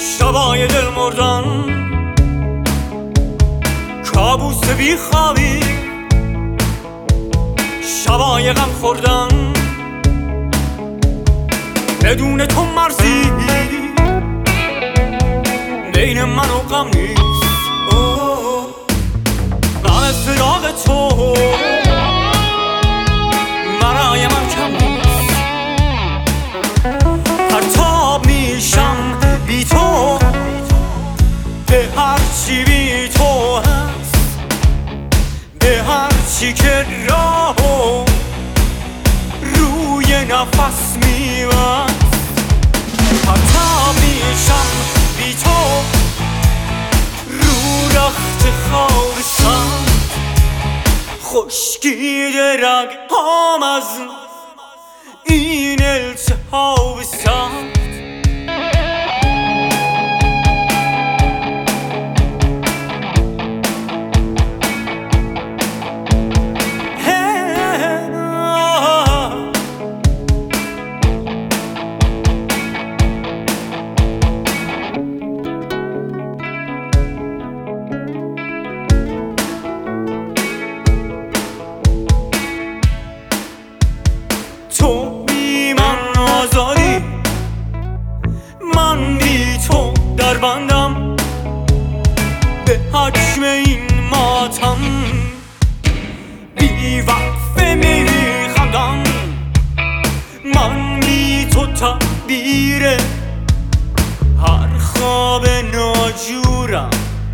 شبای دل مردن، کابوس بی خوابی، شبای غم خوردن، بدون تو مرزی بین من و غم نیست. غم فراق تو برای من کم نیست. پرتاب میشم بی تو، به هرچی بی تو هست، به هرچی که راهو روی نفس میبست. پرتاب میشم بی تو رو رخت خارستان، خشکیده رگ هم از این التهاب سخت. تو بی من آزادی، من بی تو در بندم، به حجم این ماتم بی وقفه می خندم. من بی تو تعبیر هر خواب ناجورم،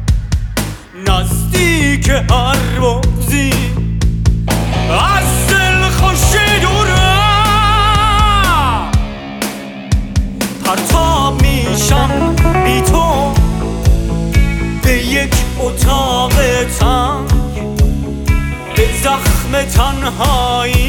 نزدیک هر بغضی از دل خوشی دورم. پرتاب میشم بی تو به یک اتاق تنگ، به زخم تنهایی